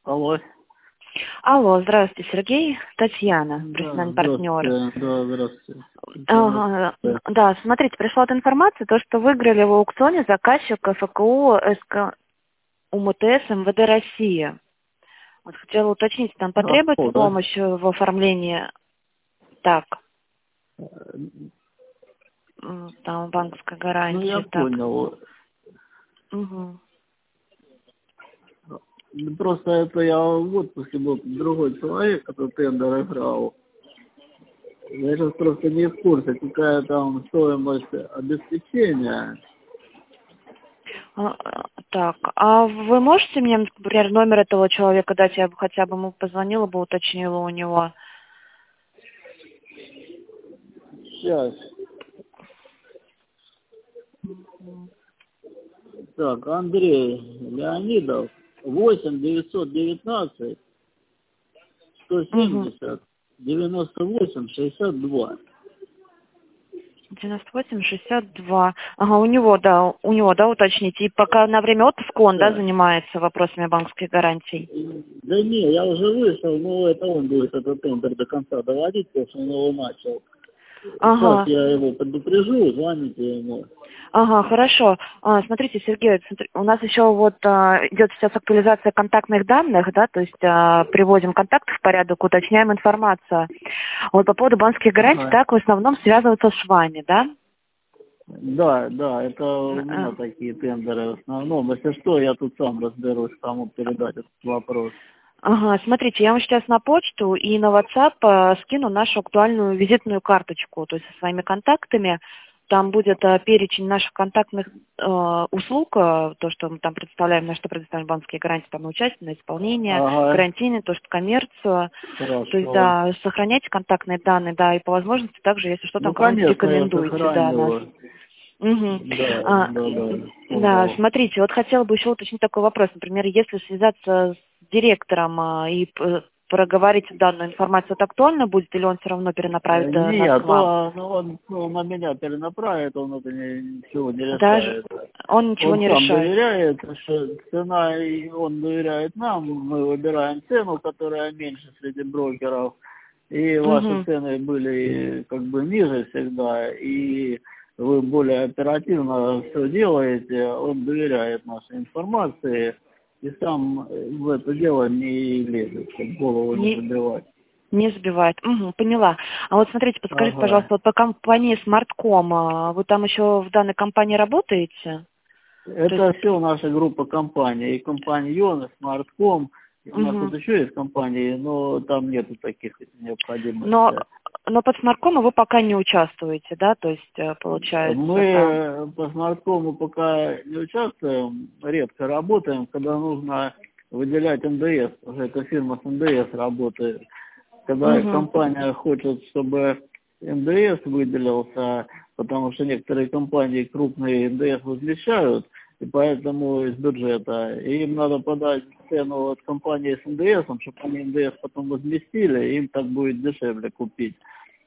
Алло. Алло, здравствуйте, Сергей, Татьяна, Да, профессиональный партнер. да, здравствуйте. Ага, да, смотрите, пришла вот информация, то, что выиграли в аукционе заказчик ФКУ СК УМТС МВД России. Вот хотела уточнить, там потребуется Да? помощь в оформлении, так, там банковской Ну, я гарантии, так. понял. Угу. Просто это я в отпуске был, другой человек, который тендер играл. Я сейчас просто не в курсе, какая там стоимость обеспечения. Так, а вы можете мне, например, номер этого человека дать, я бы хотя бы ему позвонила бы, уточнила у него? Сейчас. Так, Андрей Леонидов, 8 919 170 98 62. 98-62. Ага, у него, да, уточните. И пока на время отпуска он, да, Да. занимается вопросами банковских гарантий? Да не, я уже вышел, но это он будет этот тендер до конца доводить, потому что он его начал. Сейчас Ага, я его предупрежу, звоните ему. ага, хорошо. Смотрите, Сергей, у нас еще вот идет сейчас актуализация контактных данных, да, то есть приводим контакты в порядок, уточняем информацию. Вот по поводу банковских гарантий, Ага. так, в основном связываются с вами, да? Да, это у меня такие тендеры в основном. Если что, я тут сам разберусь, кому передать этот вопрос. Ага, смотрите, я вам сейчас на почту и на WhatsApp скину нашу актуальную визитную карточку, то есть со своими контактами. Там будет перечень наших контактных услуг, то, что мы там представляем, на что предоставляем банковские гарантии, там на участие, на исполнение, Ага, гарантийные, то, что коммерцию. То есть, хорошо. да, сохраняйте контактные данные, да, и по возможности также, если что, там Ну, кому-нибудь конечно, я рекомендуйте, да, нас. сохраню. Угу. Да. Да, Понял. смотрите, вот хотела бы еще уточнить такой вопрос. Например, если связаться с директором и проговорить данную информацию, это актуально будет, или он все равно перенаправит нас к Нет, вам? он на меня перенаправит, он это ничего не Даже решает. он ничего Он не сам решает. доверяет, что цена, и он доверяет нам, мы выбираем цену, которая меньше среди брокеров, и ваши Угу. цены были как бы ниже всегда, и вы более оперативно все делаете, он доверяет нашей информации, и сам в это дело не лезет, чтобы голову не забивать. Не забивает. Угу, поняла. А вот смотрите, подскажите, Ага. пожалуйста, вот по компании Smartcom, вы там еще в данной компании работаете? То есть, Это все наша группа компаний, и компаньоны, Smartcom, у нас тут угу. еще есть компании, но там нету таких Но, необходимостей. но под Smartcom вы пока не участвуете, да? То есть, получается, там... Мы по Smartcom пока не участвуем, редко работаем, когда нужно выделять НДС, уже эта фирма с НДС работает. Когда Угу. компания хочет, чтобы НДС выделился, потому что некоторые компании крупные НДС возмещают, и поэтому из бюджета. И им надо подать цену от компании с НДС, чтобы они НДС потом возместили, и им так будет дешевле купить.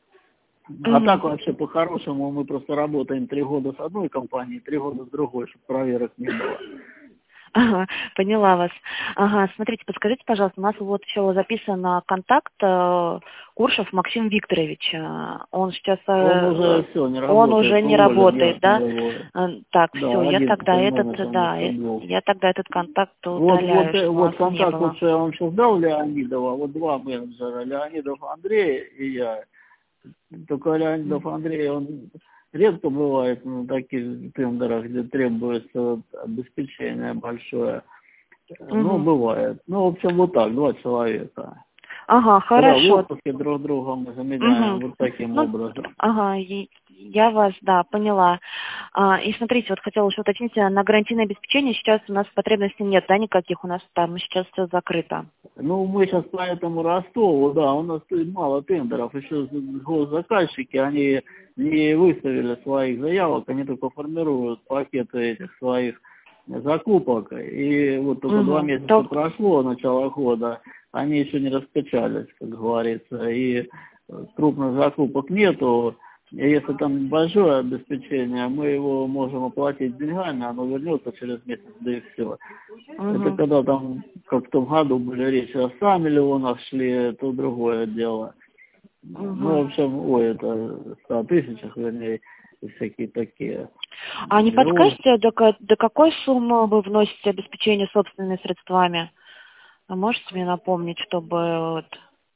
А Угу. так вообще по-хорошему мы просто работаем 3 года с одной компанией, 3 года с другой, чтобы проверок не было. Ага, поняла вас. Ага, смотрите, подскажите, пожалуйста, у нас вот еще записан контакт Куршев Максим Викторович. Он сейчас, Он уже все, не он работает, уже не уволен, работает, я с да? него. Так, все, Да, я тогда 11 этот, номер он да, был. я тогда этот контакт Вот, удаляю, что у вот вас не контакт, вот было. что я вам сейчас дал Леонидова, вот 2 менеджера, Леонидов Андрей и я. Только Леонидов Андрей, он редко бывает на таких тендерах, где требуется вот обеспечение большое. Ну, Угу. бывает. Ну, в общем, вот так, 2 человека. Ага, Когда в хорошо. отпуске друг друга мы заменяем Угу. вот таким Ну, образом. ага, я вас, да, поняла. И смотрите, вот хотела еще уточнить, на гарантийное обеспечение сейчас у нас потребностей нет, да, никаких, у нас там сейчас все закрыто. Ну, мы сейчас по этому Ростову, да, у нас тут мало тендеров, еще госзаказчики, они не выставили своих заявок, они только формируют пакеты этих своих закупок, и вот только 2 Угу. месяца прошло, начало года, они еще не раскачались, как говорится, и крупных закупок нету, И если там большое обеспечение, мы его можем оплатить деньгами, оно вернется через месяц, да и все. Это когда там, как в том году были речи о 100 миллионах шли, это другое дело. Ну, в общем, это 100 тысячах, вернее, и всякие такие. А не подскажете, до какой суммы вы вносите обеспечение собственными средствами? А можете мне напомнить, чтобы вот...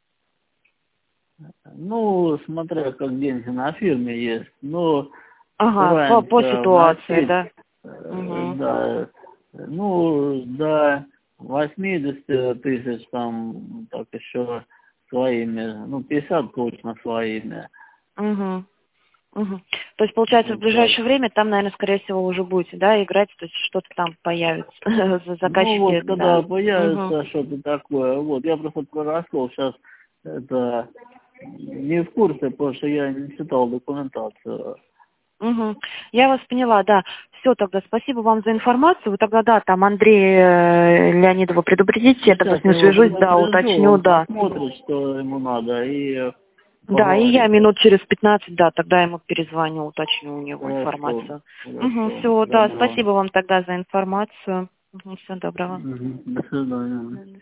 Ну, смотря как деньги на фирме есть, но Ага, по ситуации, вносить, да? да, ну, до 80 тысяч там, так еще своими, ну, 50 точно своими. То есть, получается, в ближайшее время там, наверное, скорее всего, уже будете, да, играть, то есть что-то там появится, заказчики. Ну, вот, когда да. появится что-то такое, вот, я просто про раскол сейчас, это, не в курсе, потому что я не читал документацию. Я вас поняла, да. Все, тогда спасибо вам за информацию. Вы тогда, да, там Андрея Леонидова предупредите, я тогда с ним свяжусь, да, уточню, да. Посмотрит, что ему надо, и да, и я поговорим. минут через 15, да, тогда ему перезвоню, уточню у него информацию. Все, да, спасибо вам тогда за информацию. Всего доброго. До свидания.